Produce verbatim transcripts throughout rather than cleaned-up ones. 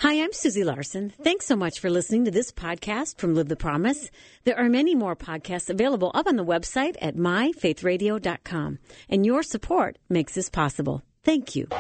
Hi, I'm Susie Larson. Thanks so much for listening to this podcast from Live the Promise. There are many more podcasts available up on the website at my faith radio dot com. And your support makes this possible. Thank you.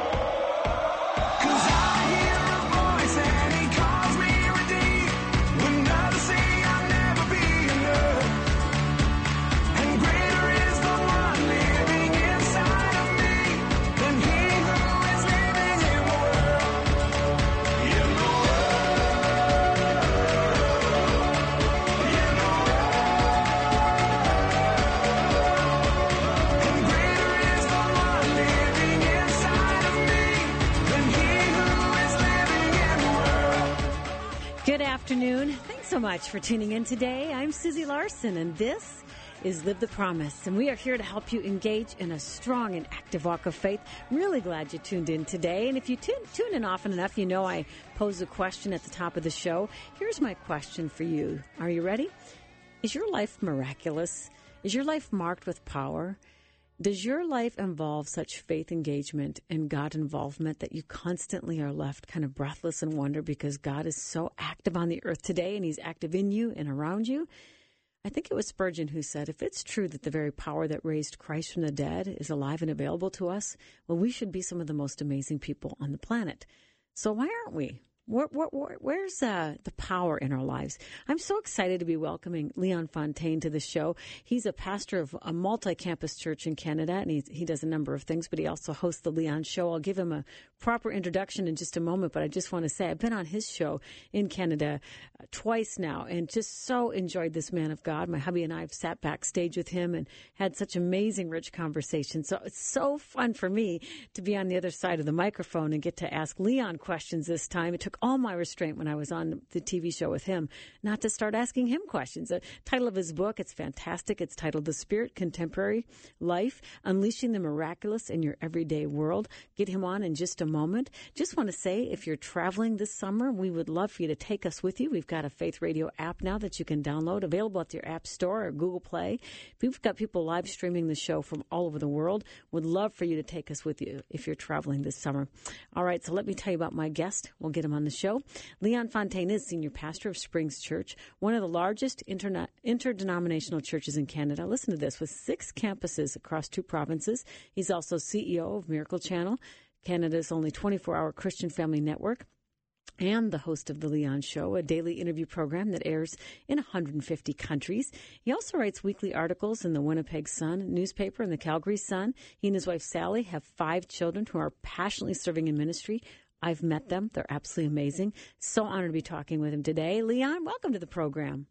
Good afternoon. Thanks so much for tuning in today. I'm Susie Larson, and this is Live the Promise. And we are here to help you engage in a strong and active walk of faith. Really glad you tuned in today. And if you tune, tune in often enough, you know I pose a question at the top of the show. Here's my question for you. Are you ready? Is your life miraculous? Is your life marked with power? Does your life involve such faith engagement and God involvement that you constantly are left kind of breathless in wonder because God is so active on the earth today and he's active in you and around you? I think it was Spurgeon who said, if it's true that the very power that raised Christ from the dead is alive and available to us, well, we should be some of the most amazing people on the planet. So why aren't we? Where, where, where's uh, the power in our lives? I'm so excited to be welcoming Leon Fontaine to the show. He's a pastor of a multi-campus church in Canada, and he, he does a number of things, but he also hosts the Leon Show. I'll give him a proper introduction in just a moment, but I just want to say I've been on his show in Canada uh, twice now and just so enjoyed this man of God. My hubby and I have sat backstage with him and had such amazing, rich conversations. So it's so fun for me to be on the other side of the microphone and get to ask Leon questions this time. It took all my restraint when I was on the T V show with him not to start asking him questions. The title of his book, it's fantastic. It's titled The Spirit Contemporary Life, Unleashing the Miraculous in Your Everyday World. Get him on in just a moment. Just want to say, if you're traveling this summer, we would love for you to take us with you. We've got a Faith Radio app now that you can download, available at your App Store or Google Play. We've got people live streaming the show from all over the world. Would love for you to take us with you if you're traveling this summer. All right, so let me tell you about my guest. We'll get him on the show. Leon Fontaine is senior pastor of Springs Church, one of the largest interna- interdenominational churches in Canada. Listen to this, with six campuses across two provinces. He's also C E O of Miracle Channel, Canada's only twenty-four hour Christian family network, and the host of The Leon Show, a daily interview program that airs in one hundred fifty countries. He also writes weekly articles in the Winnipeg Sun newspaper and the Calgary Sun. He and his wife, Sally, have five children who are passionately serving in ministry. I've met them. They're absolutely amazing. So honored to be talking with him today. Leon, welcome to the program.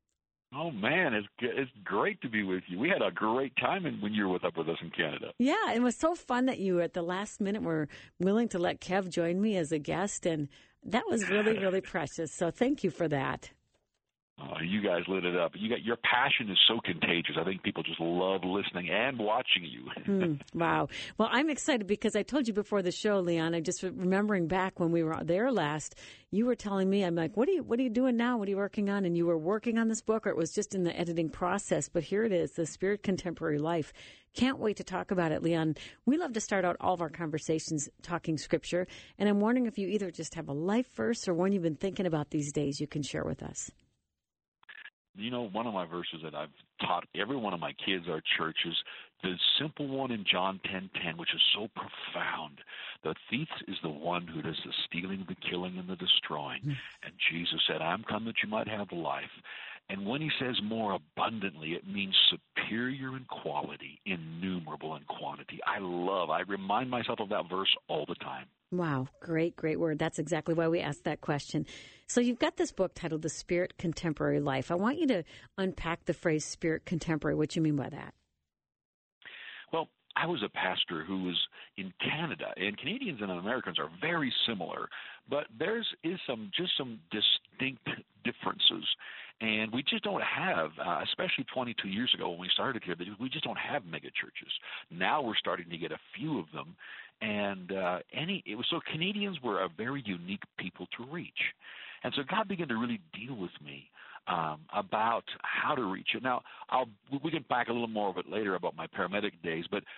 Oh, man, it's it's great to be with you. We had a great time when you were with, up with us in Canada. Yeah, it was so fun that you, at the last minute, were willing to let Kev join me as a guest, and that was really, really precious. So thank you for that. Oh, you guys lit it up. You got your passion is so contagious. I think people just love listening and watching you. mm, wow. Well, I'm excited because I told you before the show, Leon, I just remembering back when we were there last, you were telling me, I'm like, what are you, what are you doing now? What are you working on? And you were working on this book, or it was just in the editing process. But here it is, The Spirit Contemporary Life. Can't wait to talk about it, Leon. We love to start out all of our conversations talking scripture. And I'm wondering if you either just have a life verse or one you've been thinking about these days you can share with us. You know, one of my verses that I've taught every one of my kids, our churches, the simple one in John ten ten, which is so profound. The thief is the one who does the stealing, the killing, and the destroying. Mm. And Jesus said, I'm come that you might have life. And when he says more abundantly, it means superior in quality, innumerable in quantity. I love, I remind myself of that verse all the time. Wow, great, great word. That's exactly why we asked that question. So you've got this book titled The Spirit Contemporary Life. I want you to unpack the phrase Spirit Contemporary, what you mean by that. Well, I was a pastor who was in Canada, and Canadians and Americans are very similar, but there's is some just some distinct differences. And we just don't have, uh, especially twenty-two years ago when we started here, we just don't have mega churches. Now we're starting to get a few of them. And uh, any it was so Canadians were a very unique people to reach. And so God began to really deal with me um, about how to reach it. Now, I'll, we can back a little more of it later about my paramedic days, but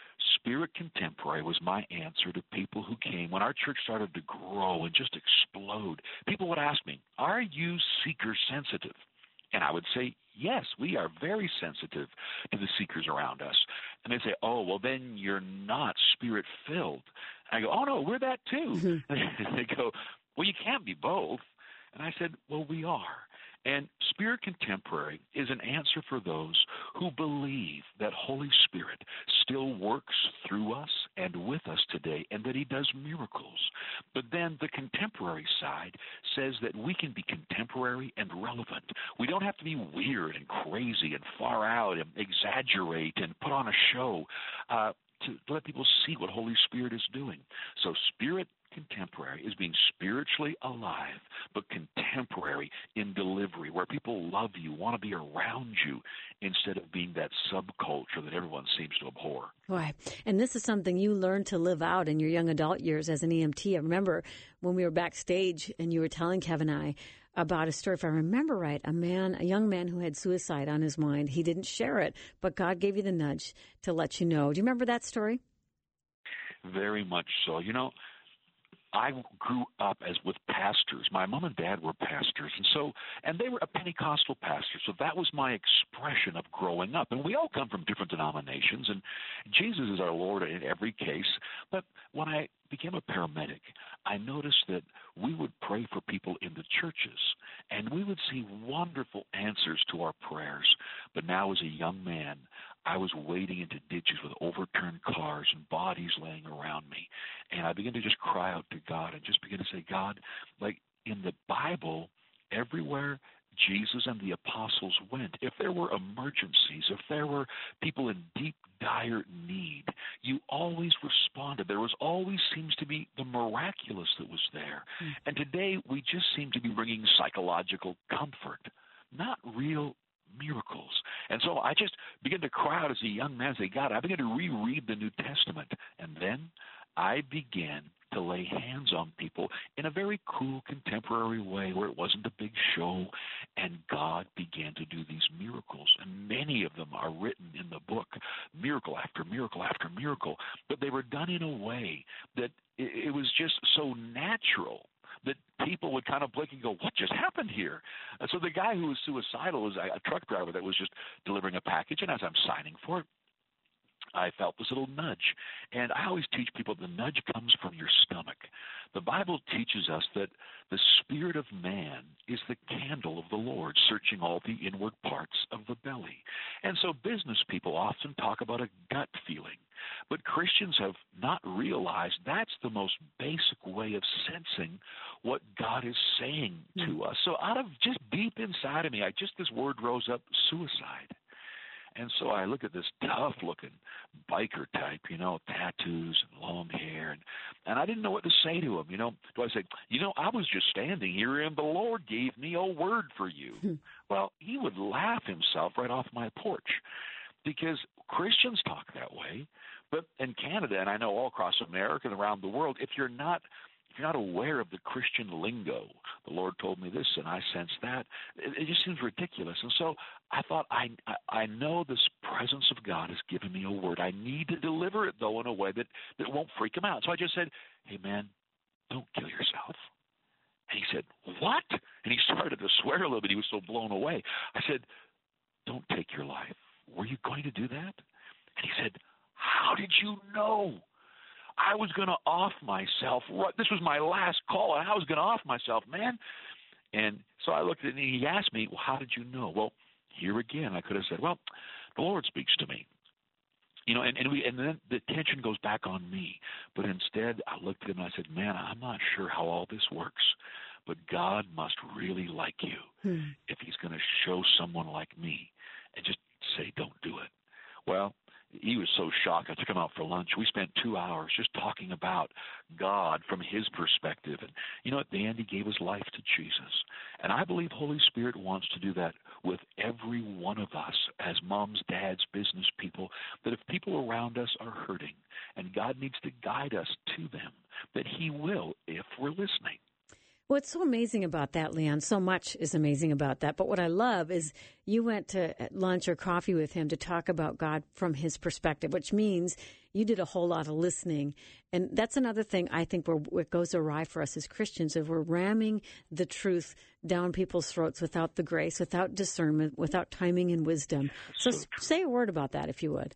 Spirit Contemporary was my answer to people who came when our church started to grow and just explode. People would ask me, are you seeker sensitive? And I would say, yes, we are very sensitive to the seekers around us. And they'd say, oh, well, then you're not Spirit-filled. And I go, oh, no, we're that too. And they go, well, you can't be both. And I said, well, we are. And Spirit Contemporary is an answer for those who believe that Holy Spirit still works through us and with us today, and that he does miracles. But then the contemporary side says that we can be contemporary and relevant. We don't have to be weird and crazy and far out and exaggerate and put on a show uh, to let people see what Holy Spirit is doing. So Spirit Contemporary is being spiritually alive, but contemporary in delivery, where people love you, want to be around you, instead of being that subculture that everyone seems to abhor. Boy, and this is something you learned to live out in your young adult years as an E M T. I remember when we were backstage and you were telling Kevin and I about a story, if I remember right, a man, a young man who had suicide on his mind. He didn't share it, but God gave you the nudge to let you know. Do you remember that story? Very much so. You know, I grew up as with pastors. My mom and dad were pastors, and so and they were a Pentecostal pastor. So that was my expression of growing up. And we all come from different denominations, and Jesus is our Lord in every case. But when I became a paramedic, I noticed that we would pray for people in the churches, and we would see wonderful answers to our prayers. But now as a young man, I was wading into ditches with overturned cars and bodies laying around me. And I began to just cry out to God and just begin to say, God, like in the Bible, everywhere Jesus and the apostles went, if there were emergencies, if there were people in deep, dire need, you always responded. There was always seems to be the miraculous that was there. Mm. And today we just seem to be bringing psychological comfort, not real miracles. And so I just began to cry out as a young man, say, God, I began to reread the New Testament. And then I began to lay hands on people in a very cool, contemporary way where it wasn't a big show, and God began to do these miracles. And many of them are written in the book, miracle after miracle after miracle, but they were done in a way that it, it was just so natural that people would kind of blink and go, what just happened here? And so the guy who was suicidal was a, a truck driver that was just delivering a package, and as I'm signing for it, I felt this little nudge. And I always teach people the nudge comes from your stomach. The Bible teaches us that the spirit of man is the candle of the Lord, searching all the inward parts of the belly. And so business people often talk about a gut feeling. But Christians have not realized that's the most basic way of sensing what God is saying to mm. us. So out of just deep inside of me, I just this word rose up, suicide. And so I look at this tough-looking biker type, you know, tattoos and long hair, and, and I didn't know what to say to him. You know, do I say, you know, I was just standing here, and the Lord gave me a word for you. Well, he would laugh himself right off my porch, because Christians talk that way. But in Canada, and I know all across America and around the world, if you're not If you're not aware of the Christian lingo, the Lord told me this and I sensed that, it, it just seems ridiculous. And so I thought, I, I I know this presence of God has given me a word. I need to deliver it, though, in a way that, that won't freak him out. So I just said, hey, man, don't kill yourself. And he said, what? And he started to swear a little bit. He was so blown away. I said, don't take your life. Were you going to do that? And he said, how did you know? I was going to off myself. This was my last call, and I was going to off myself, man. And so I looked at it, and he asked me, well, how did you know? Well, here again, I could have said, well, the Lord speaks to me. You know, and, and, we, and then the attention goes back on me. But instead, I looked at him, and I said, man, I'm not sure how all this works, but God must really like you hmm. if he's going to show someone like me and just say, don't do it. Well, he was so shocked. I took him out for lunch. We spent two hours just talking about God from his perspective. And you know, at the end, he gave his life to Jesus. And I believe Holy Spirit wants to do that with every one of us as moms, dads, business people, that if people around us are hurting and God needs to guide us to them, that he will if we're listening. What's so amazing about that, Leon, so much is amazing about that. But what I love is you went to lunch or coffee with him to talk about God from his perspective, which means you did a whole lot of listening. And that's another thing I think where it goes awry for us as Christians, if we're ramming the truth down people's throats without the grace, without discernment, without timing and wisdom. So, so say a word about that, if you would.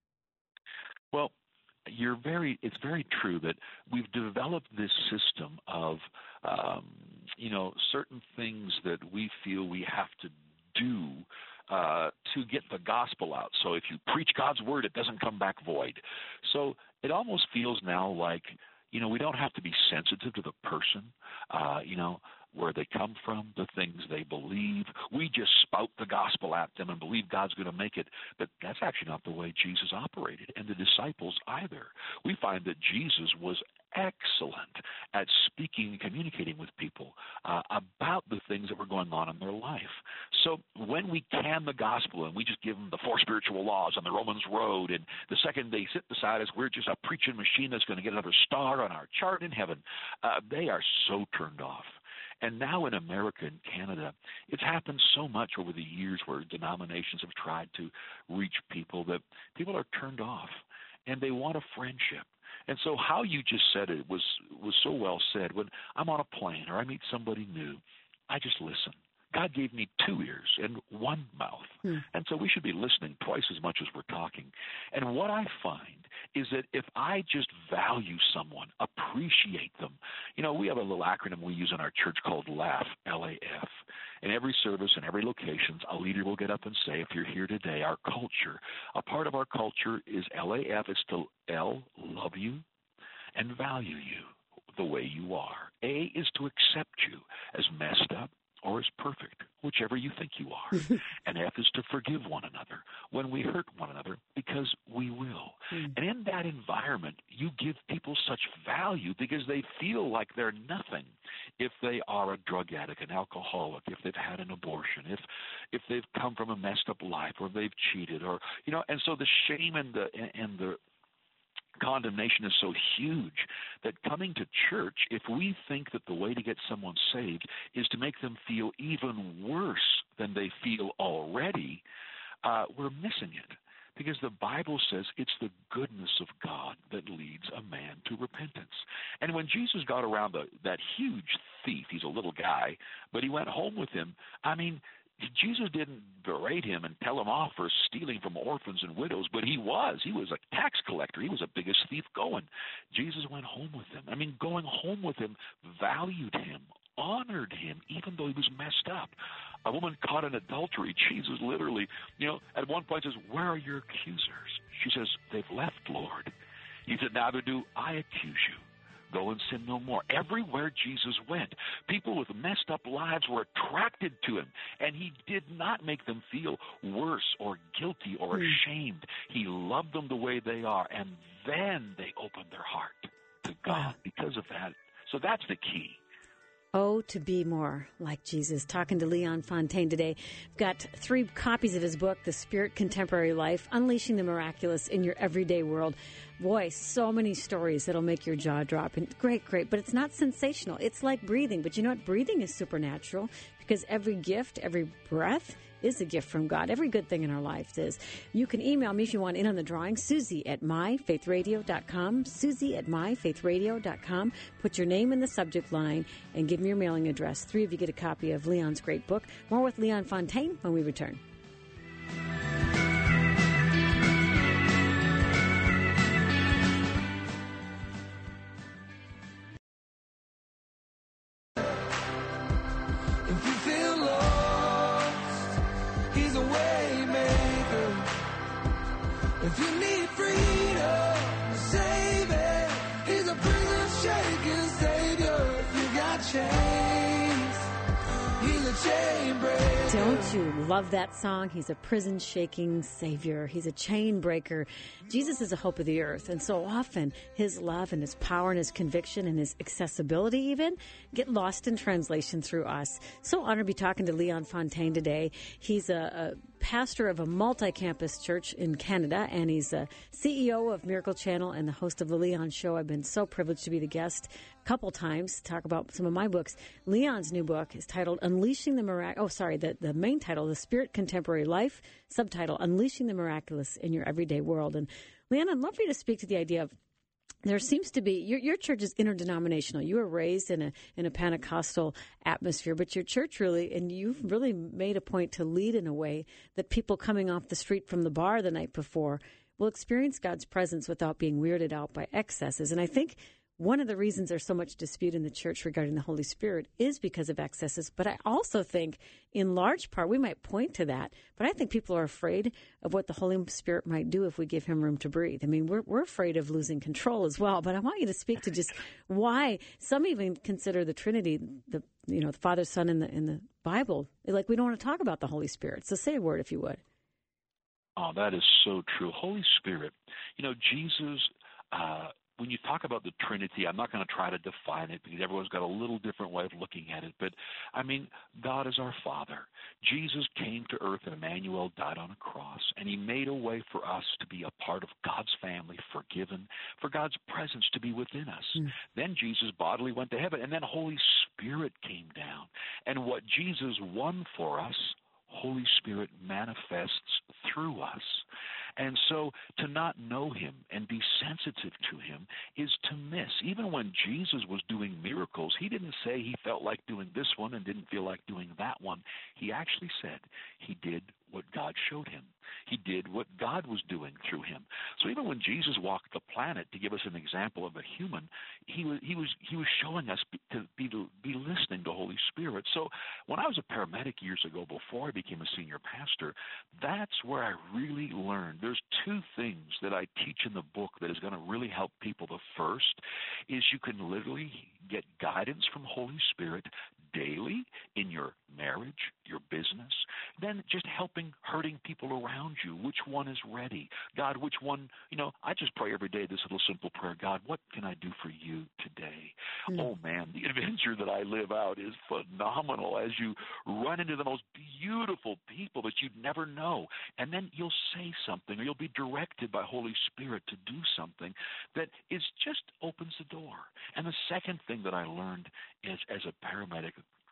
Well, You're very. It's very true that we've developed this system of, um, you know, certain things that we feel we have to do uh, to get the gospel out. So if you preach God's word, it doesn't come back void. So it almost feels now like, you know, we don't have to be sensitive to the person, uh, you know, where they come from, the things they believe. We just spout the gospel at them and believe God's going to make it. But that's actually not the way Jesus operated, and the disciples either. We find that Jesus was excellent at speaking and communicating with people uh, about the things that were going on in their life. So when we can the gospel and we just give them the four spiritual laws on the Romans road, and the second they sit beside us, we're just a preaching machine that's going to get another star on our chart in heaven, uh, they are so turned off. And now in America and Canada, it's happened so much over the years where denominations have tried to reach people that people are turned off, and they want a friendship. And so how you just said it was was so well said. When I'm on a plane or I meet somebody new, I just listen. God gave me two ears and one mouth. Hmm. And so we should be listening twice as much as we're talking. And what I find is that if I just value someone, appreciate them, you know, we have a little acronym we use in our church called LAUGH, L A F. In every service, in every location, a leader will get up and say, if you're here today, our culture, a part of our culture is L A F. It's to L, love you and value you the way you are. A is to accept you as messed up or as perfect, whichever you think you are. And F is to forgive one another when we hurt one another, because we will. Mm. And in that environment, you give people such value because they feel like they're nothing if they are a drug addict, an alcoholic, if they've had an abortion, if if they've come from a messed up life, or they've cheated, or, you know, and so the shame and the and the condemnation is so huge that coming to church, if we think that the way to get someone saved is to make them feel even worse than they feel already, uh, we're missing it. Because the Bible says it's the goodness of God that leads a man to repentance. And when Jesus got around the, that huge thief, he's a little guy, but he went home with him, I mean, Jesus didn't berate him and tell him off for stealing from orphans and widows, but he was. He was a tax collector. He was the biggest thief going. Jesus went home with him. I mean, going home with him valued him, honored him, even though he was messed up. A woman caught in adultery, Jesus literally, you know, at one point says, where are your accusers? She says, they've left, Lord. He said, neither do I accuse you. Go and sin no more. Everywhere Jesus went, people with messed up lives were attracted to him, and he did not make them feel worse or guilty or ashamed. He loved them the way they are, and then they opened their heart to God because of that. So that's the key. Oh, to be more like Jesus. Talking to Leon Fontaine today. We've got three copies of his book, The Spirit Contemporary Life, Unleashing the Miraculous in Your Everyday World. Boy, so many stories that'll make your jaw drop. And great, great. But it's not sensational. It's like breathing. But you know what? Breathing is supernatural, because every gift, every breath is a gift from God. Every good thing in our lives is. You can email me if you want in on the drawing, Susie at my faith radio dot com, Susie at my faith radio dot com. Put your name in the subject line and give me your mailing address. Three of you get a copy of Leon's great book. More with Leon Fontaine when we return. If you need freedom, save it. He's a prison shaking savior. If you got chains, he's a chain breaker. Don't you love that song? He's a prison shaking savior. He's a chain breaker. Jesus is the hope of the earth. And so often his love and his power and his conviction and his accessibility even get lost in translation through us. So honored to be talking to Leon Fontaine today. He's a, a pastor of a multi-campus church in Canada, and he's a C E O of Miracle Channel and the host of The Leon Show. I've been so privileged to be the guest a couple times to talk about some of my books. Leon's new book is titled Unleashing the Miraculous. Oh, sorry, the, the main title, The Spirit Contemporary Life, subtitle, Unleashing the Miraculous in Your Everyday World. And Leon, I'd love for you to speak to the idea of there seems to be, your, your church is interdenominational. You were raised in a in a Pentecostal atmosphere, but your church really, and you've really made a point to lead in a way that people coming off the street from the bar the night before will experience God's presence without being weirded out by excesses. And I think one of the reasons there's so much dispute in the church regarding the Holy Spirit is because of excesses. But I also think, in large part, we might point to that, but I think people are afraid of what the Holy Spirit might do if we give him room to breathe. I mean, we're we're afraid of losing control as well. But I want you to speak to just why some even consider the Trinity, the you know, the Father, Son, in the in the Bible, like we don't want to talk about the Holy Spirit. So say a word, if you would. Oh, that is so true. Holy Spirit, you know, Jesus. Uh, When you talk about the Trinity, I'm not going to try to define it because everyone's got a little different way of looking at it. But, I mean, God is our Father. Jesus came to earth, and Emmanuel died on a cross, and he made a way for us to be a part of God's family, forgiven, for God's presence to be within us. Mm. Then Jesus bodily went to heaven, and then Holy Spirit came down. And what Jesus won for us, Holy Spirit manifests through us. And so to not know him and be sensitive to him is to miss. Even when Jesus was doing miracles, he didn't say he felt like doing this one and didn't feel like doing that one. He actually said he did what God showed him. He did what God was doing through him. So even when Jesus walked the planet, to give us an example of a human, he was he was he was showing us to be to be listening to Holy Spirit. So when I was a paramedic years ago, before I became a senior pastor, that's where I really learned. There's two things that I teach in the book that is going to really help people. The first is you can literally get guidance from Holy Spirit daily in your marriage, your business, then just helping hurting people around you. Which one is ready? God, which one, you know, I just pray every day this little simple prayer, God, what can I do for you today? Mm. Oh, man, the adventure that I live out is phenomenal as you run into the most beautiful people that you'd never know. And then you'll say something or you'll be directed by Holy Spirit to do something that is just opens the door. And the second thing that I learned is as a paramedic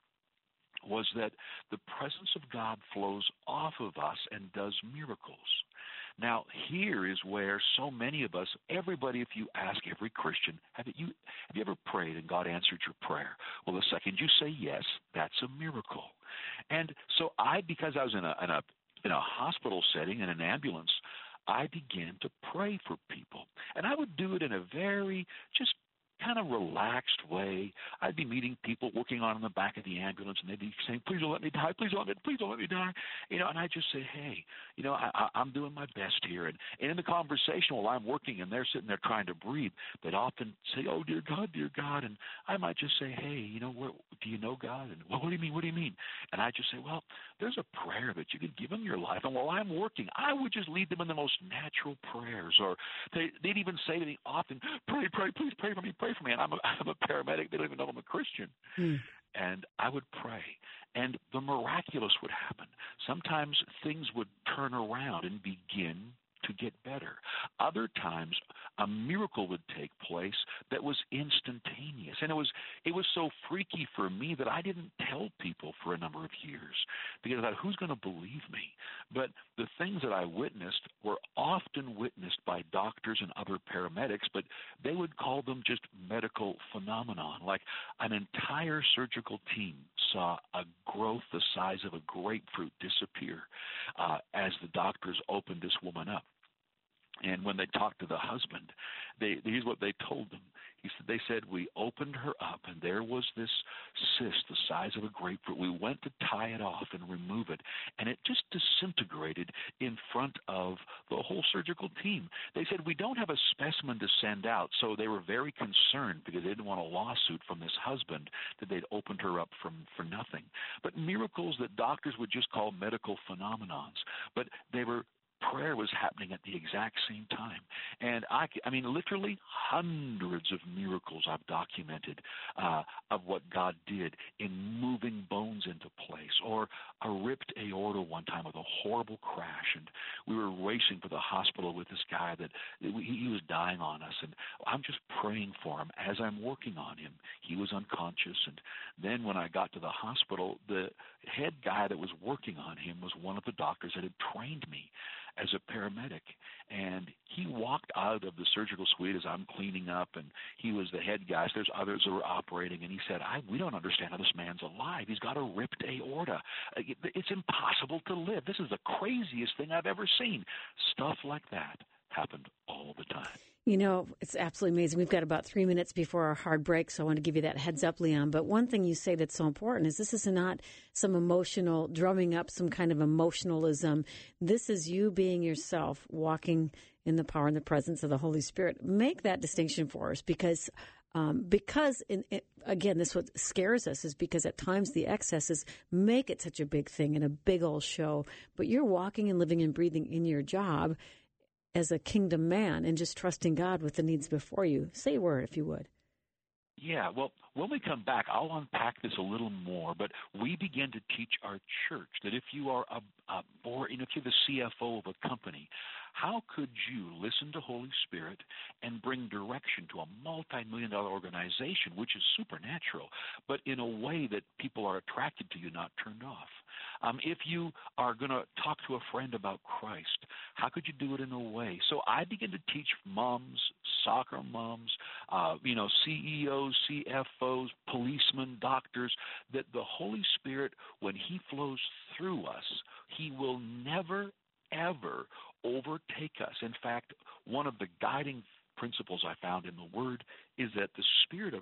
was that the presence of God flows off of us and does miracles. Now, here is where so many of us, everybody, if you ask every Christian, have you have you ever prayed and God answered your prayer? Well, the second you say yes, that's a miracle. And so I, because I was in a in a in a hospital setting, in an ambulance, I began to pray for people. And I would do it in a very just kind of relaxed way. I'd be meeting people working on in the back of the ambulance, and they'd be saying, please don't let me die, please don't let me, please don't let me die. You know, and I'd just say, hey, you know, I, I, I'm doing my best here. And, and in the conversation while I'm working and they're sitting there trying to breathe, they'd often say, oh, dear God, dear God. And I might just say, hey, you know, what, do you know God? And, well, what do you mean? What do you mean? And I just say, well, there's a prayer that you could give them your life. And while I'm working, I would just lead them in the most natural prayers. Or they, they'd even say to me often, pray, pray, please pray for me, pray for me. And I'm a, I'm a paramedic. They don't even know I'm a Christian. Hmm. And I would pray. And the miraculous would happen. Sometimes things would turn around and begin to get better. Other times, a miracle would take place that was instantaneous. And it was it was so freaky for me that I didn't tell people for a number of years because I thought, who's going to believe me? But the things that I witnessed were often witnessed by doctors and other paramedics, but they would call them just medical phenomenon. Like an entire surgical team saw a growth the size of a grapefruit disappear uh, as the doctors opened this woman up. And when they talked to the husband, they, here's what they told them. He said, they said, we opened her up, and there was this cyst the size of a grapefruit. We went to tie it off and remove it, and it just disintegrated in front of the whole surgical team. They said, we don't have a specimen to send out, so they were very concerned because they didn't want a lawsuit from this husband that they'd opened her up from, for nothing. But miracles that doctors would just call medical phenomenons, but they were prayer was happening at the exact same time. And I, I mean, literally hundreds of miracles I've documented uh, of what God did in moving bones into place, or a ripped aorta one time with a horrible crash, and we were racing for the hospital with this guy that he, he was dying on us, and I'm just praying for him as I'm working on him. He was unconscious, and then when I got to the hospital, the head guy that was working on him was one of the doctors that had trained me as a paramedic, and he walked out of the surgical suite as I'm cleaning up, and he was the head guy. So there's others that were operating, and he said, I, we don't understand how this man's alive. He's got a ripped aorta. It's impossible to live. This is the craziest thing I've ever seen. Stuff like that happened all the time. You know, it's absolutely amazing. We've got about three minutes before our hard break, so I want to give you that heads up, Leon. But one thing you say that's so important is this is not some emotional, drumming up some kind of emotionalism. This is you being yourself, walking in the power and the presence of the Holy Spirit. Make that distinction for us, because um, because in, it, again, this what scares us is because at times the excesses make it such a big thing and a big old show. But you're walking and living and breathing in your job as a kingdom man and just trusting God with the needs before you. Say a word, if you would. Yeah, well, when we come back, I'll unpack this a little more, but we begin to teach our church that if you are a, a or if you're the C F O of a company, how could you listen to Holy Spirit and bring direction to a multi-million dollar organization, which is supernatural, but in a way that people are attracted to you, not turned off? Um, if you are going to talk to a friend about Christ, how could you do it in a way? So I begin to teach moms, soccer moms, uh, you know, C E Os, C F Os, policemen, doctors, that the Holy Spirit, when he flows through us, he will never, ever overtake us. In fact, one of the guiding principles I found in the Word is that the spirit of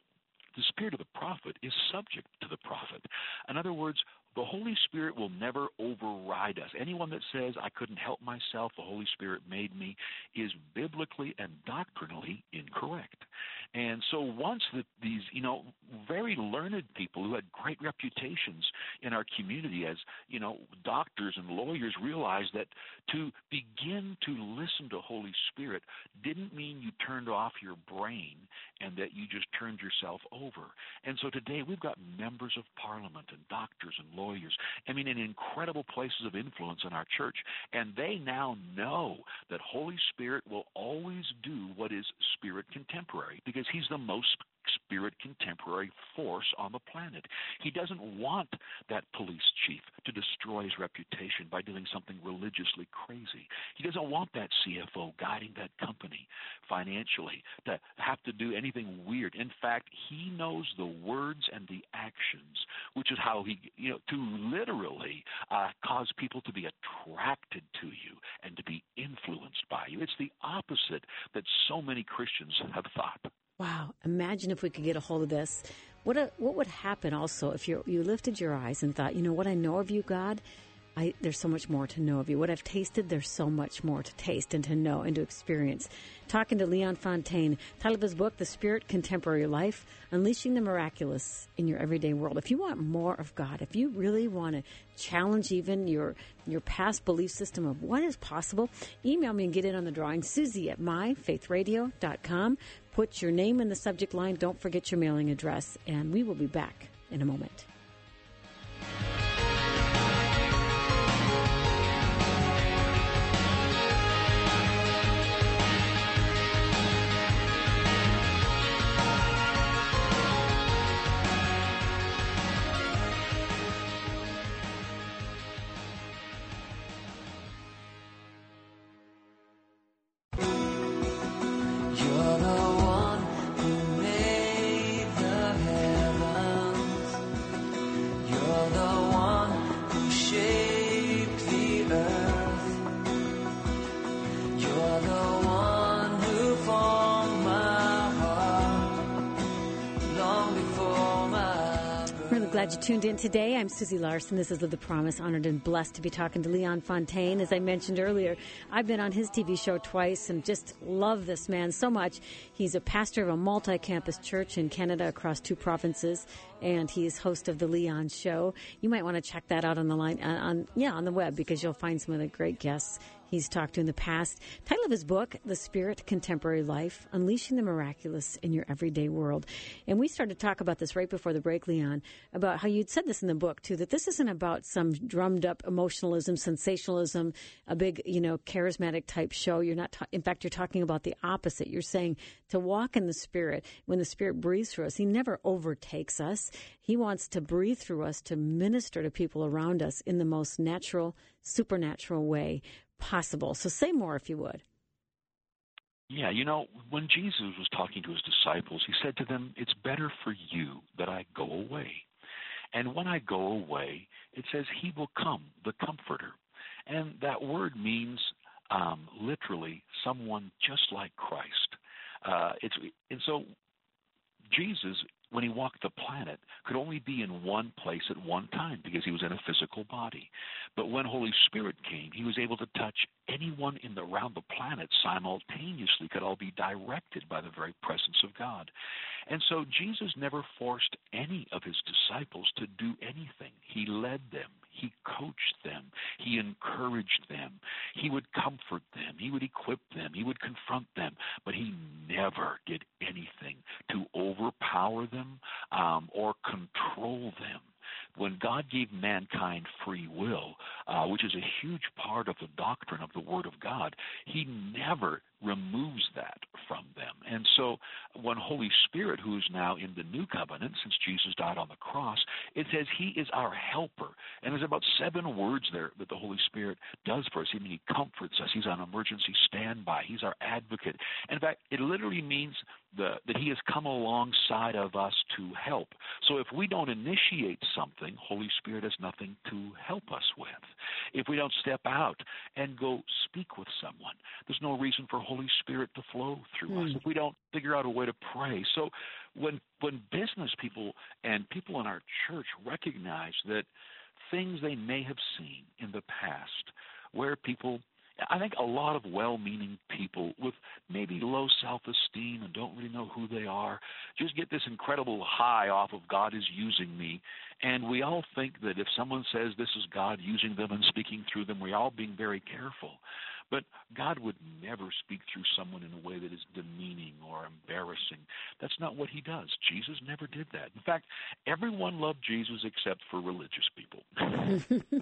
the spirit of the prophet is subject to the prophet. In other words, the Holy Spirit will never override us. Anyone that says, I couldn't help myself, the Holy Spirit made me, is biblically and doctrinally incorrect. And so once the, these, you know, very learned people who had great reputations in our community as, you know, doctors and lawyers realized that to begin to listen to Holy Spirit didn't mean you turned off your brain and that you just turned yourself over. And so today we've got members of parliament and doctors and lawyers, I mean, in incredible places of influence in our church, and they now know that Holy Spirit will always do what is spirit contemporary, because he's the most spirit contemporary force on the planet. He doesn't want that police chief to destroy his reputation by doing something religiously crazy. He doesn't want that C F O guiding that company financially to have to do anything weird. In fact, he knows the words and the actions, which is how he, you know, to literally uh, cause people to be attracted to you and to be influenced by you. It's the opposite that so many Christians have thought. Wow. Imagine if we could get a hold of this. What a, what would happen also if you you lifted your eyes and thought, you know, what I know of you, God, I, there's so much more to know of you. What I've tasted, there's so much more to taste and to know and to experience. Talking to Leon Fontaine, title of his book, The Spirit Contemporary Life, Unleashing the Miraculous in Your Everyday World. If you want more of God, if you really want to challenge even your your past belief system of what is possible, email me and get in on the drawing, Susie at my faith radio dot com. Put your name in the subject line. Don't forget your mailing address, and we will be back in a moment. Glad you tuned in today. I'm Susie Larson. This is Live the Promise. Honored and blessed to be talking to Leon Fontaine. As I mentioned earlier, I've been on his T V show twice and just love this man so much. He's a pastor of a multi-campus church in Canada across two provinces, and he is host of The Leon Show. You might want to check that out on the line, on, on yeah, on the web, because you'll find some of the great guests he's talked to in the past. Title of his book, The Spirit Contemporary Life, Unleashing the Miraculous in Your Everyday World. And we started to talk about this right before the break, Leon, about how you'd said this in the book, too, that this isn't about some drummed-up emotionalism, sensationalism, a big, you know, charismatic type show. You're not. Ta- in fact, you're talking about the opposite. You're saying to walk in the Spirit. When the Spirit breathes through us, he never overtakes us. He wants to breathe through us to minister to people around us in the most natural, supernatural way possible. So say more, if you would. Yeah, you know, when Jesus was talking to his disciples, he said to them, it's better for you that I go away. And when I go away, it says he will come, the Comforter. And that word means um, literally someone just like Christ. Uh, it's and so Jesus, when he walked the planet, could only be in one place at one time because he was in a physical body. But when Holy Spirit came, he was able to touch anyone in the, around the planet simultaneously, could all be directed by the very presence of God. And so Jesus never forced any of his disciples to do anything. He led them. He coached them. He encouraged them. He would comfort them. He would equip them. He would confront them. But he never did anything to overpower them um, or control them. When God gave mankind free will, uh, which is a huge part of the doctrine of the Word of God, he never removes that from them. And so when Holy Spirit, who is now in the new covenant since Jesus died on the cross, it says he is our helper. And there's about seven words there that the Holy Spirit does for us. I mean, he comforts us. He's on emergency standby. He's our advocate. In fact, it literally means the, that he has come alongside of us to help. So if we don't initiate something, Holy Spirit has nothing to help us with. If we don't step out and go speak with someone, there's no reason for Holy Spirit to flow through mm. us. If we don't figure out a way to pray. So when when business people and people in our church recognize that things they may have seen in the past where people, I think a lot of well-meaning people with maybe low self-esteem and don't really know who they are just get this incredible high off of God is using me. And we all think that if someone says this is God using them and speaking through them, we're all being very careful. But God would never speak through someone in a way that is demeaning or embarrassing. That's not what he does. Jesus never did that. In fact, everyone loved Jesus except for religious people.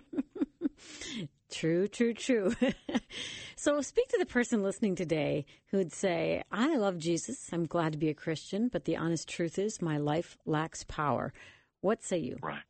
True, true, true. So speak to the person listening today who'd say, I love Jesus. I'm glad to be a Christian, but the honest truth is my life lacks power. What say you? Right.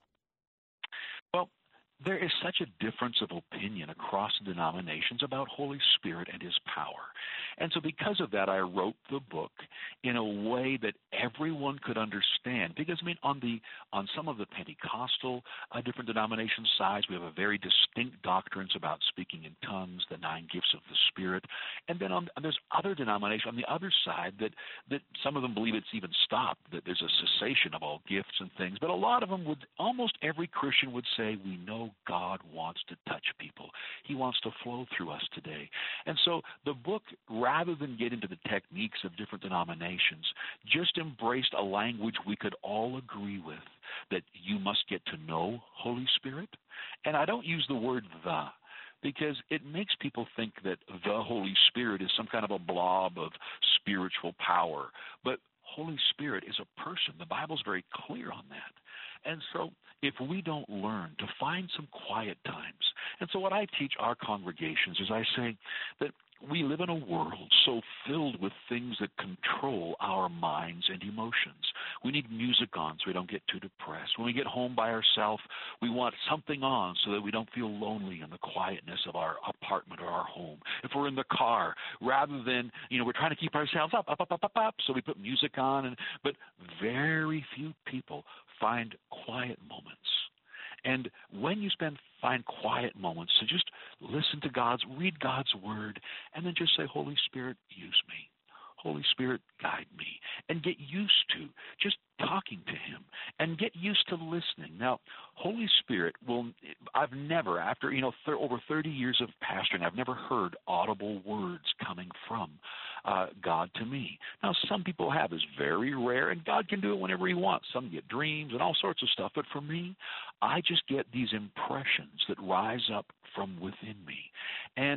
Well, there is such a difference of opinion across denominations about Holy Spirit and his power. And so because of that, I wrote the book in a way that everyone could understand. Because, I mean, on the on some of the Pentecostal uh, different denomination sides, we have a very distinct doctrines about speaking in tongues, the nine gifts of the Spirit. And then on, there's other denominations on the other side that, that some of them believe it's even stopped, that there's a cessation of all gifts and things. But a lot of them would, almost every Christian would say, we know God wants to touch people. He wants to flow through us today. And so the book, rather than get into the techniques of different denominations, just embraced a language we could all agree with, that you must get to know Holy Spirit. And I don't use the word the, because it makes people think that the Holy Spirit is some kind of a blob of spiritual power. But Holy Spirit is a person. The Bible's very clear on that. And so if we don't learn to find some quiet times, and so what I teach our congregations is I say that we live in a world so filled with things that control our minds and emotions. We need music on so we don't get too depressed. When we get home by ourselves, we want something on so that we don't feel lonely in the quietness of our apartment or our home. If we're in the car, rather than, you know, we're trying to keep ourselves up, up, up, up, up, up, so we put music on. And but very few people find quiet moments. And when you spend find quiet moments to just listen to God's, read God's word, and then just say, Holy Spirit, use me. Holy Spirit, guide me. And get used to just talking to him and get used to listening. Now, Holy Spirit will, I've never, after, you know, th- over thirty years of pastoring, I've never heard audible words coming from uh, God to me. Now, some people have. It's very rare, and God can do it whenever he wants. Some get dreams and all sorts of stuff. But for me, I just get these impressions that rise up from within me. And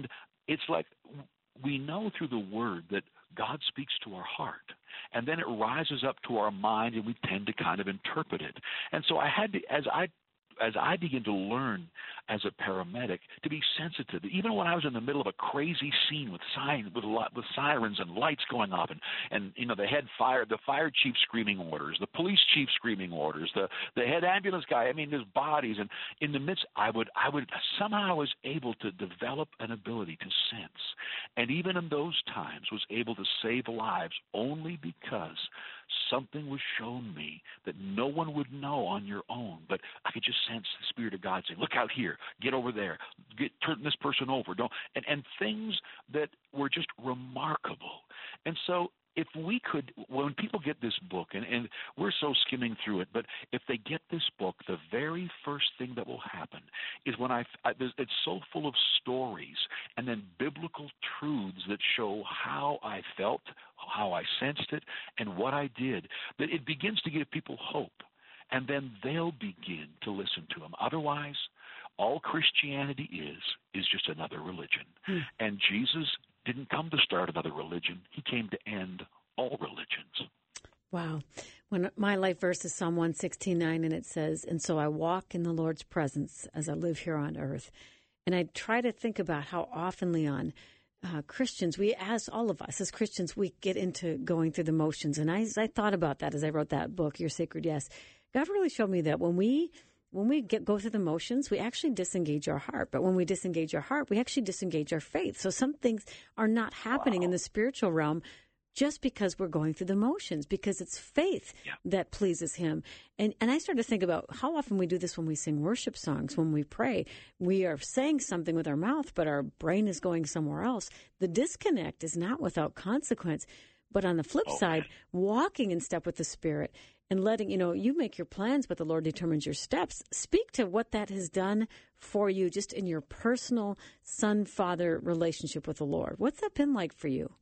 it's like we know through the Word that God speaks to our heart, and then it rises up to our mind, and we tend to kind of interpret it. And so I had to, as I as I began to learn as a paramedic to be sensitive, even when I was in the middle of a crazy scene with signs, with, with sirens and lights going off, and, and you know the head fire, the fire chief screaming orders, the police chief screaming orders, the the head ambulance guy. I mean, there's bodies, and in the midst, I would I would somehow I was able to develop an ability to sense, and even in those times was able to save lives only because something was shown me that no one would know on your own, but I could just sense the Spirit of God saying, look out here, get over there, get, turn this person over, don't, and, and things that were just remarkable. And so if we could, when people get this book, and, and we're so skimming through it, but if they get this book, the very first thing that will happen is when I, I it's so full of stories and then biblical truths that show how I felt, how I sensed it, and what I did, that it begins to give people hope. And then they'll begin to listen to them. Otherwise, all Christianity is is just another religion. Hmm. And Jesus didn't come to start another religion. He came to end all religions. Wow. When my life verse is Psalm one sixteen nine, and it says, and so I walk in the Lord's presence as I live here on earth. And I try to think about how often, Leon, uh, Christians, we, as all of us as Christians, we get into going through the motions. And I, I thought about that as I wrote that book, Your Sacred Yes. God really showed me that when we when we get go through the motions, we actually disengage our heart. But when we disengage our heart, we actually disengage our faith. So some things are not happening wow. in the spiritual realm just because we're going through the motions, because it's faith yeah. that pleases him. And and I started to think about how often we do this when we sing worship songs, when we pray. We are saying something with our mouth, but our brain is going somewhere else. The disconnect is not without consequence. But on the flip oh, side, man. walking in step with the Spirit and letting, you know, you make your plans, but the Lord determines your steps. Speak to what that has done for you just in your personal son-father relationship with the Lord. What's that been like for you?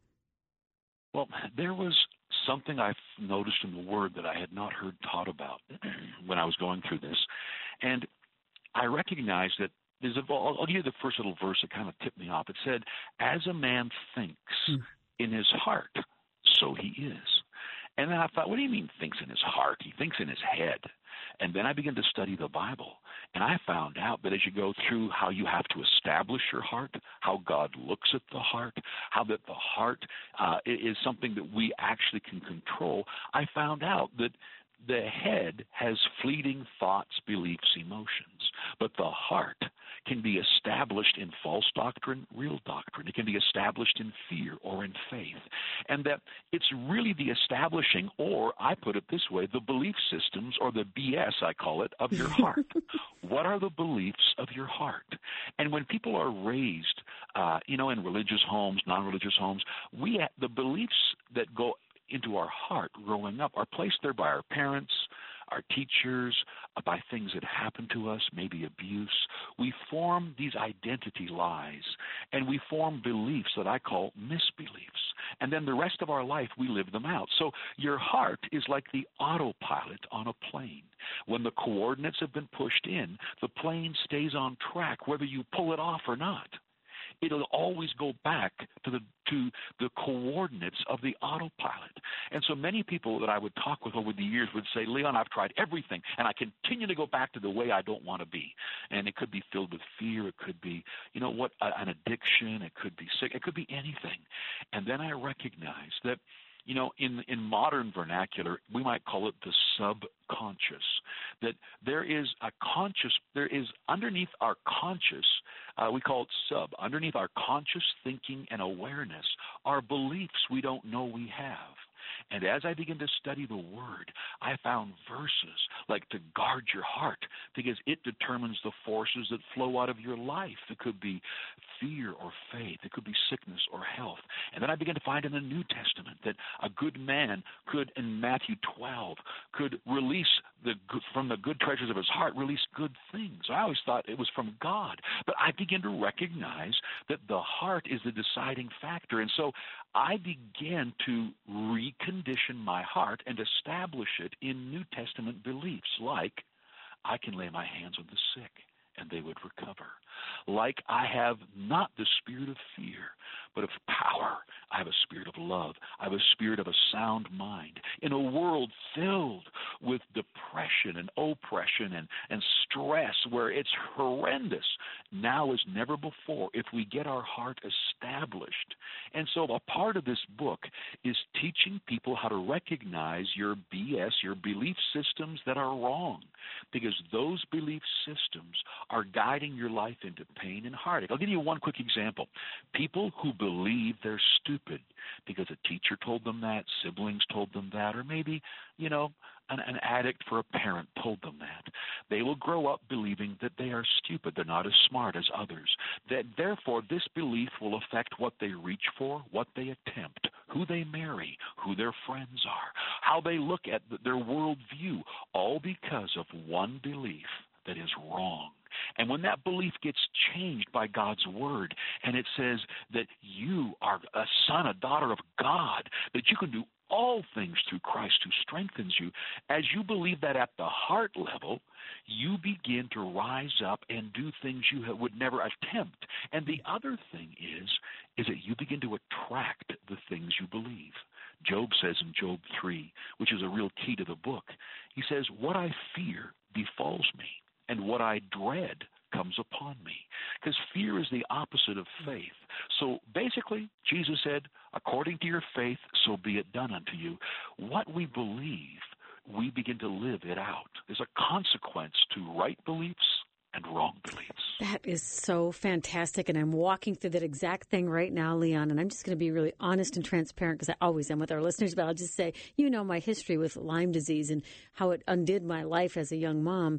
Well, there was something I noticed in the Word that I had not heard taught about when I was going through this. And I recognized that there's a, I'll, I'll give you the first little verse that kind of tipped me off. It said, as a man thinks hmm. in his heart, so he is. And then I thought, what do you mean thinks in his heart? He thinks in his head. And then I began to study the Bible, and I found out that as you go through how you have to establish your heart, how God looks at the heart, how that the heart uh, is something that we actually can control, I found out that the head has fleeting thoughts, beliefs, emotions, but the heart can be established in false doctrine, real doctrine. It can be established in fear or in faith. And that it's really the establishing, or I put it this way, the belief systems, or the B S, I call it, of your heart. What are the beliefs of your heart? And when people are raised, uh, you know, in religious homes, non-religious homes, we have the beliefs that go into our heart growing up are placed there by our parents, our teachers, uh, by things that happen to us, maybe abuse. We form these identity lies, and we form beliefs that I call misbeliefs. And then the rest of our life, we live them out. So your heart is like the autopilot on a plane. When the coordinates have been pushed in, the plane stays on track whether you pull it off or not. It'll always go back to the to the coordinates of the autopilot. And so many people that I would talk with over the years would say, Leon, I've tried everything, and I continue to go back to the way I don't want to be. And it could be filled with fear. It could be, you know, what an addiction. It could be sick. It could be anything. And then I recognized that, you know, in in modern vernacular, we might call it the subconscious, that there is a conscious, there is underneath our conscious, uh, we call it sub, underneath our conscious thinking and awareness are beliefs we don't know we have. And as I begin to study the Word, I found verses like to guard your heart, because it determines the forces that flow out of your life. It could be fear or faith. It could be sickness or health. And then I began to find in the New Testament that a good man could, in Matthew twelve, could release the good, from the good treasures of his heart, release good things. I always thought it was from God. But I began to recognize that the heart is the deciding factor. And so I began to recondition my heart and establish it in New Testament beliefs, like I can lay my hands on the sick and they would recover. Like I have not the spirit of fear, but of power. I have a spirit of love. I have a spirit of a sound mind. In a world filled with depression and oppression and, and stress where it's horrendous, now as never before, if we get our heart established. And so a part of this book is teaching people how to recognize your B S, your belief systems that are wrong, because those belief systems are guiding your life into pain and heartache. I'll give you one quick example. People who believe they're stupid because a teacher told them that, siblings told them that, or maybe, you know, an, an addict for a parent told them that. They will grow up believing that they are stupid. They're not as smart as others. That therefore, this belief will affect what they reach for, what they attempt, who they marry, who their friends are, how they look at their worldview, all because of one belief that is wrong. And when that belief gets changed by God's word, and it says that you are a son, a daughter of God, that you can do all things through Christ who strengthens you, as you believe that at the heart level, you begin to rise up and do things you would never attempt. And the other thing is, is that you begin to attract the things you believe. Job says in Job three, which is a real key to the book, he says, what I fear befalls me, and what I dread comes upon me. Because fear is the opposite of faith. So basically, Jesus said, according to your faith, so be it done unto you. What we believe, we begin to live it out. There's a consequence to right beliefs and wrong beliefs. That is so fantastic, and I'm walking through that exact thing right now, Leon, and I'm just going to be really honest and transparent because I always am with our listeners, but I'll just say, you know my history with Lyme disease and how it undid my life as a young mom.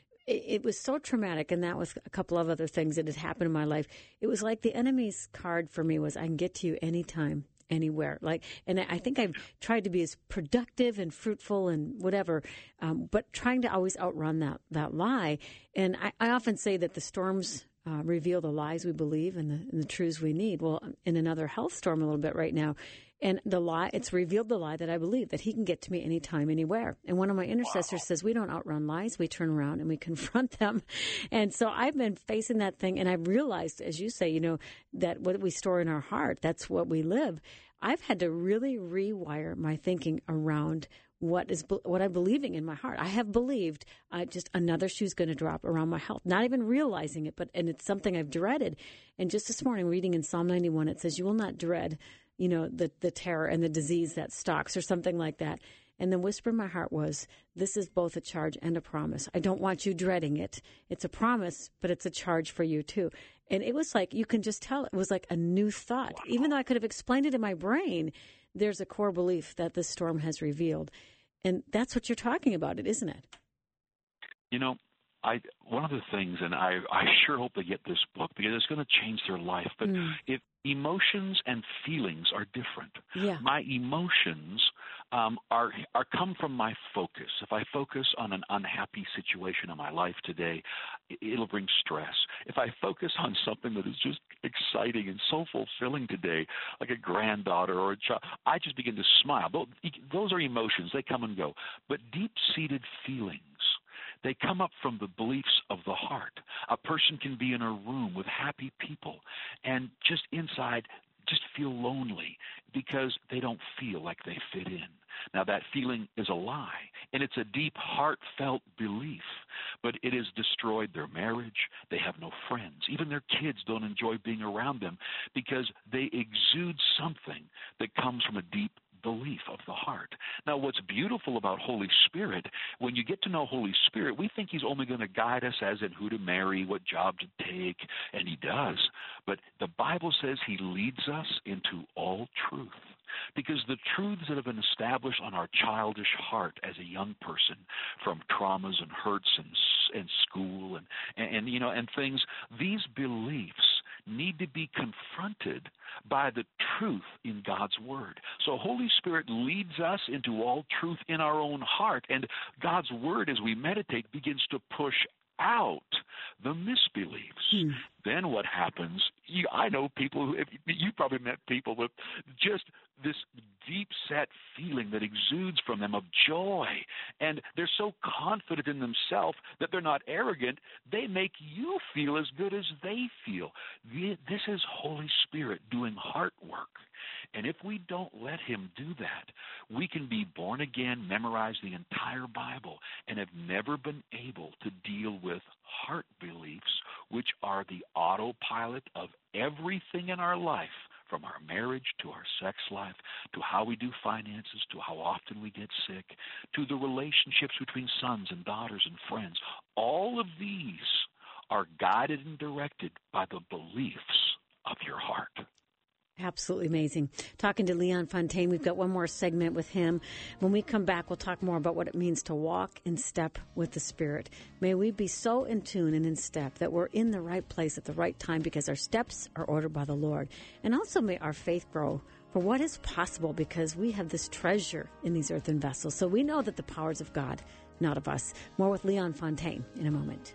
It was so traumatic, and that was a couple of other things that had happened in my life. It was like the enemy's card for me was I can get to you anytime, anywhere. Like, and I think I've tried to be as productive and fruitful and whatever, um, but trying to always outrun that that lie. And I, I often say that the storms uh, reveal the lies we believe and the, and the truths we need. Well, in another health storm a little bit right now. And the lie, it's revealed the lie that I believe, that he can get to me anytime, anywhere. And one of my intercessors wow. says, we don't outrun lies, we turn around and we confront them. And so I've been facing that thing, and I've realized, as you say, you know, that what we store in our heart, that's what we live. I've had to really rewire my thinking around what is what I'm believing in my heart. I have believed uh, just another shoe's going to drop around my health, not even realizing it, but and it's something I've dreaded. And just this morning, reading in Psalm ninety-one, it says, you will not dread you know, the, the terror and the disease that stalks or something like that. And the whisper in my heart was, this is both a charge and a promise. I don't want you dreading it. It's a promise, but it's a charge for you too. And it was like, you can just tell it was like a new thought. Wow. Even though I could have explained it in my brain, there's a core belief that this storm has revealed. And that's what you're talking about, it, isn't it? You know, I one of the things, and I, I sure hope they get this book because it's going to change their life, but mm. if emotions and feelings are different. Yeah. My emotions um, are are come from my focus. If I focus on an unhappy situation in my life today, it'll bring stress. If I focus on something that is just exciting and so fulfilling today, like a granddaughter or a child, I just begin to smile. Those are emotions. They come and go. But deep-seated feelings, they come up from the beliefs of the heart. A person can be in a room with happy people and just inside just feel lonely because they don't feel like they fit in. Now, that feeling is a lie, and it's a deep, heartfelt belief, but it has destroyed their marriage. They have no friends. Even their kids don't enjoy being around them because they exude something that comes from a deep belief of the heart. Now, what's beautiful about Holy Spirit, when you get to know Holy Spirit, we think he's only going to guide us as in who to marry, what job to take, and he does. But the Bible says he leads us into all truth. Because the truths that have been established on our childish heart as a young person, from traumas and hurts and, and school and, and, and, you know, and things, these beliefs need to be confronted by the truth in God's Word. So Holy Spirit leads us into all truth in our own heart, and God's Word, as we meditate, begins to push out the misbeliefs. Hmm. Then what happens, you, I know people, who, if, you probably met people with just this deep-set feeling that exudes from them of joy. And they're so confident in themselves that they're not arrogant. They make you feel as good as they feel. This is Holy Spirit doing heart work. And if we don't let him do that, we can be born again, memorize the entire Bible, and have never been able to deal with heart beliefs, which are the autopilot of everything in our life, from our marriage to our sex life, to how we do finances, to how often we get sick, to the relationships between sons and daughters and friends. All of these are guided and directed by the beliefs of your heart. Absolutely amazing. Talking to Leon Fontaine, we've got one more segment with him. When we come back, we'll talk more about what it means to walk in step with the Spirit. May we be so in tune and in step that we're in the right place at the right time because our steps are ordered by the Lord. And also may our faith grow for what is possible because we have this treasure in these earthen vessels. So we know that the power is of God, not of us. More with Leon Fontaine in a moment.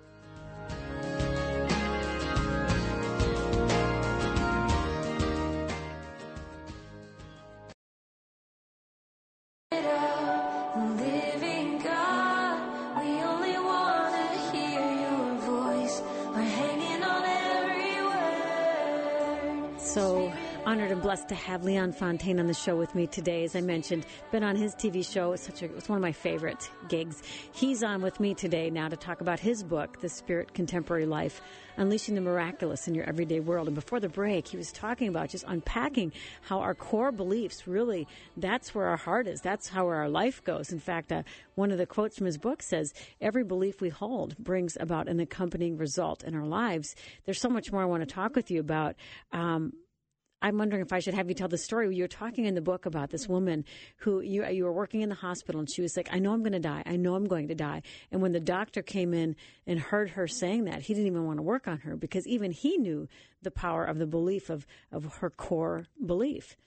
So honored and blessed to have Leon Fontaine on the show with me today. As I mentioned, been on his T V show. It's such a, it's one of my favorite gigs. He's on with me today now to talk about his book, The Spirit Contemporary Life, Unleashing the Miraculous in Your Everyday World. And before the break, he was talking about just unpacking how our core beliefs really, that's where our heart is. That's how our life goes. In fact, uh, one of the quotes from his book says, every belief we hold brings about an accompanying result in our lives. There's so much more I want to talk with you about. Um, I'm wondering if I should have you tell the story. You were talking in the book about this woman who you you were working in the hospital, and she was like, I know I'm going to die. I know I'm going to die. And when the doctor came in and heard her saying that, he didn't even want to work on her because even he knew the power of the belief of, of her core belief.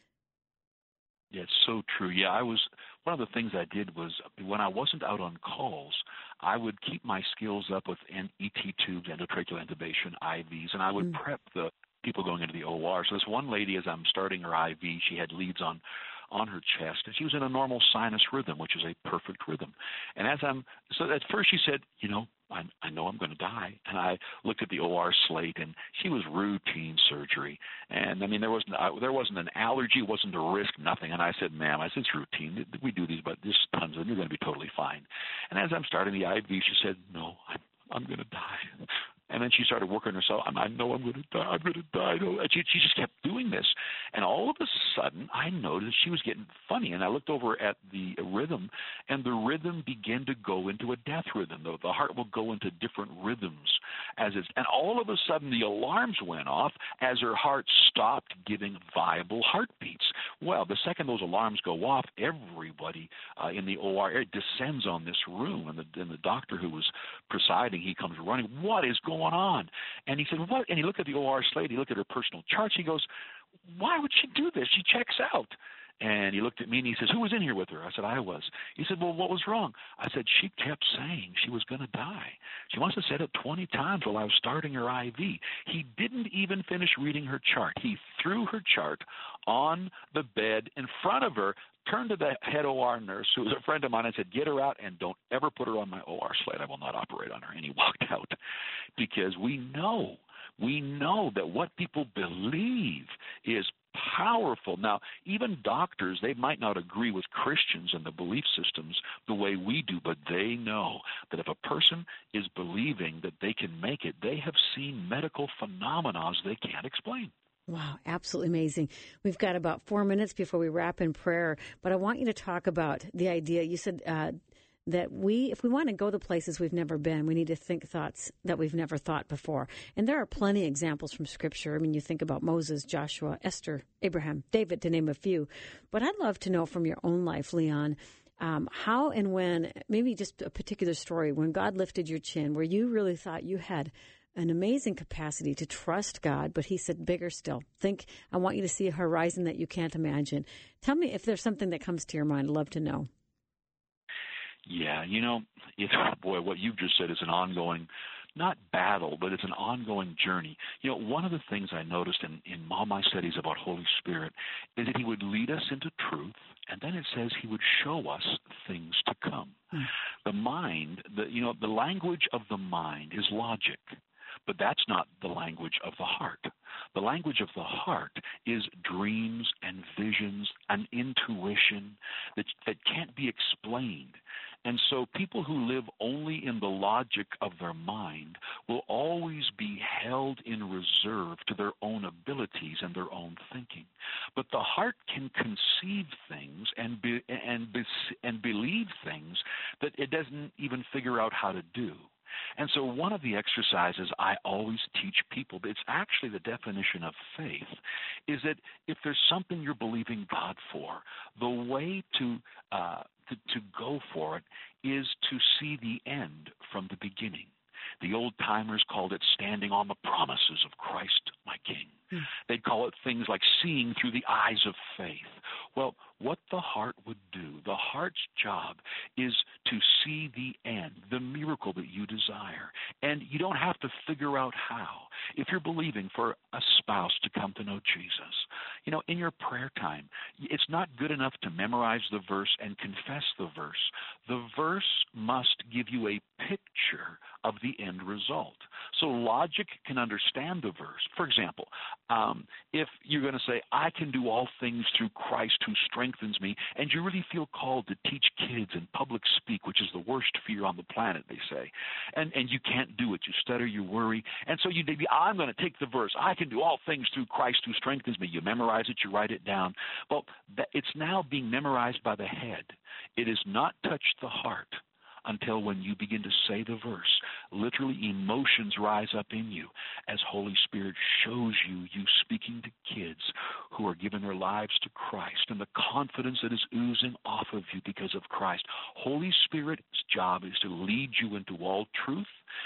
Yeah, it's so true. Yeah, I was, one of the things I did was when I wasn't out on calls, I would keep my skills up with E T tubes, endotracheal intubation, I Vs, and I would mm. prep the people going into the O R. So this one lady, as I'm starting her I V, she had leads on on her chest, and she was in a normal sinus rhythm, which is a perfect rhythm. And as I'm, so at first she said, you know, I, I know I'm going to die. And I looked at the O R slate, and she was routine surgery. And I mean, there wasn't uh, there wasn't an allergy, wasn't a risk, nothing. And I said, ma'am, I said, it's routine. We do these, but this tons, and you're going to be totally fine. And as I'm starting the I V, she said, no, I'm I'm going to die. And then she started working herself. I know I'm going to die. I'm going to die. And she, she just kept doing this. And all of a sudden, I noticed she was getting funny. And I looked over at the rhythm, and the rhythm began to go into a death rhythm. The, the heart will go into different rhythms. as it's, And all of a sudden, the alarms went off as her heart stopped giving viable heartbeats. Well, the second those alarms go off, everybody uh, in the O R it descends on this room. And the, and the doctor who was presiding, he comes running. What is going on? And he said, what? And he looked at the O R slate. He looked at her personal charts. He goes, why would she do this? She checks out. And he looked at me and he says, who was in here with her? I said, I was. He said, well, what was wrong? I said, she kept saying she was going to die. She must have said it twenty times while I was starting her I V. He didn't even finish reading her chart. He threw her chart on the bed in front of her, turned to the head O R nurse, who was a friend of mine, and said, get her out and don't ever put her on my O R slate. I will not operate on her. And he walked out because we know, we know that what people believe is powerful. Now, even doctors, they might not agree with Christians and the belief systems the way we do, but they know that if a person is believing that they can make it, they have seen medical phenomena they can't explain. Wow, absolutely amazing. We've got about four minutes before we wrap in prayer, but I want you to talk about the idea. You said uh, that we, if we want to go to places we've never been, we need to think thoughts that we've never thought before. And there are plenty of examples from Scripture. I mean, you think about Moses, Joshua, Esther, Abraham, David, to name a few. But I'd love to know from your own life, Leon, um, how and when, maybe just a particular story, when God lifted your chin, where you really thought you had an amazing capacity to trust God, but he said, bigger still. Think, I want you to see a horizon that you can't imagine. Tell me if there's something that comes to your mind. I'd love to know. Yeah, you know, it's, boy, what you've just said is an ongoing, not battle, but it's an ongoing journey. You know, one of the things I noticed in, in all my studies about Holy Spirit is that he would lead us into truth, and then it says he would show us things to come. Hmm. The mind, the you know, the language of the mind is logic, but that's not the language of the heart. The language of the heart is dreams and visions and intuition that, that can't be explained. And so people who live only in the logic of their mind will always be held in reserve to their own abilities and their own thinking. But the heart can conceive things and be, and be, and believe things that it doesn't even figure out how to do. And so one of the exercises I always teach people, it's actually the definition of faith, is that if there's something you're believing God for, the way to, uh, to, to go for it is to see the end from the beginning. The old-timers called it standing on the promises of Christ, my King. Hmm. They'd call it things like seeing through the eyes of faith. Well, what the heart would do, the heart's job is to see the end, the miracle that you desire. And you don't have to figure out how. If you're believing for a spouse to come to know Jesus, you know, in your prayer time, it's not good enough to memorize the verse and confess the verse. The verse must give you a picture of the end result. So logic can understand the verse. For example, um, if you're going to say, I can do all things through Christ who strengthens me, and you really feel called to teach kids in public speak, which is the worst fear on the planet, they say, and, and you can't do it. You stutter, you worry, and so you maybe, I'm going to take the verse, I can do all things through Christ who strengthens me. You memorize it, you write it down. Well, that, it's now being memorized by the head. It has not touched the heart until when you begin to say the verse, literally emotions rise up in you as Holy Spirit shows you you speaking to kids who are giving their lives to Christ and the confidence that is oozing off of you because of Christ. Holy Spirit's job is to lead you into all truth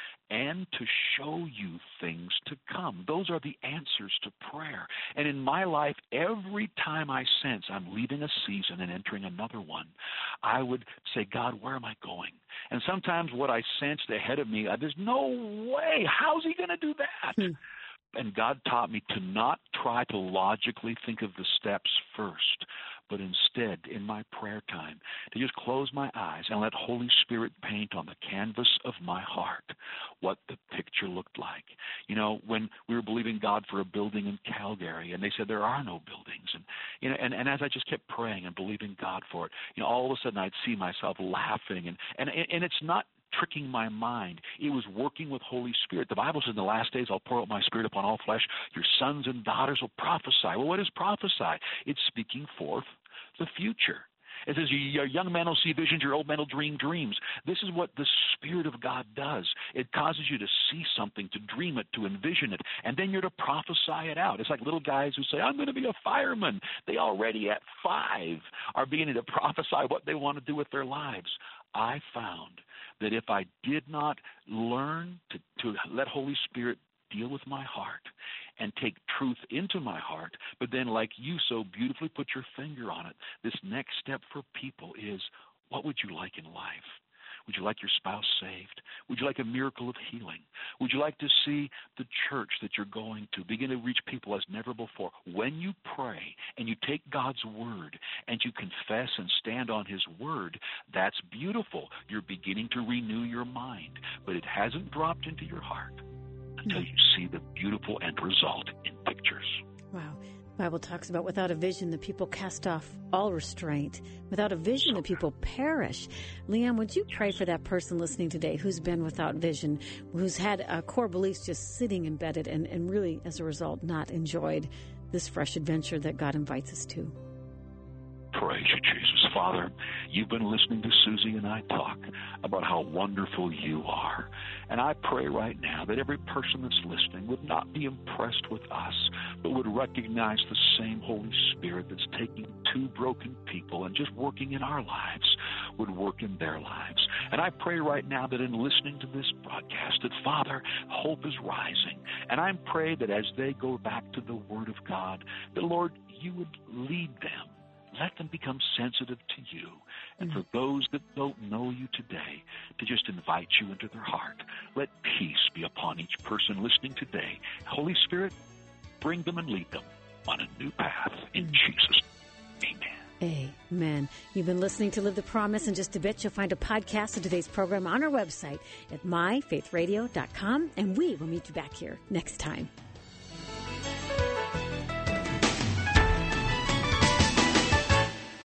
and to show you things to come. Those are the answers to prayer. And in my life, every time I sense I'm leaving a season and entering another one, I would say, God, where am I going? And sometimes what I sensed ahead of me, there's no way. How's he going to do that? Hmm. And God taught me to not try to logically think of the steps first, but instead, in my prayer time, to just close my eyes and let Holy Spirit paint on the canvas of my heart what the picture looked like. You know, when we were believing God for a building in Calgary, and they said there are no buildings, and you know, and, and as I just kept praying and believing God for it, you know, all of a sudden I'd see myself laughing, and and and it's not tricking my mind. It was working with Holy Spirit. The Bible says in the last days, I'll pour out my Spirit upon all flesh. Your sons and daughters will prophesy. Well, what is prophesy? It's speaking forth the future. It says your young men will see visions, your old men will dream dreams. This is what the Spirit of God does. It causes you to see something, to dream it, to envision it, and then you're to prophesy it out. It's like little guys who say, I'm going to be a fireman. They already at five are beginning to prophesy what they want to do with their lives. I found that if I did not learn to, to let Holy Spirit deal with my heart and take truth into my heart, but then like you so beautifully put your finger on it, this next step for people is, what would you like in life? Would you like your spouse saved? Would you like a miracle of healing? Would you like to see the church that you're going to begin to reach people as never before? When you pray and you take God's word and you confess and stand on his word, that's beautiful. You're beginning to renew your mind, but it hasn't dropped into your heart until you see the beautiful end result in pictures. Wow. The Bible talks about without a vision, the people cast off all restraint. Without a vision, the people perish. Leanne, would you pray for that person listening today who's been without vision, who's had uh, core beliefs just sitting embedded and, and really, as a result, not enjoyed this fresh adventure that God invites us to? Praise you, Jesus. Father, you've been listening to Susie and I talk about how wonderful you are. And I pray right now that every person that's listening would not be impressed with us, but would recognize the same Holy Spirit that's taking two broken people and just working in our lives would work in their lives. And I pray right now that in listening to this broadcast, that, Father, hope is rising. And I pray that as they go back to the Word of God, that, Lord, you would lead them let them become sensitive to you. And mm-hmm. for those that don't know you today, to just invite you into their heart. Let peace be upon each person listening today. Holy Spirit, bring them and lead them on a new path. In mm-hmm. Jesus' name, amen. Amen. You've been listening to Live the Promise. In just a bit, you'll find a podcast of today's program on our website at my faith radio dot com, and we will meet you back here next time.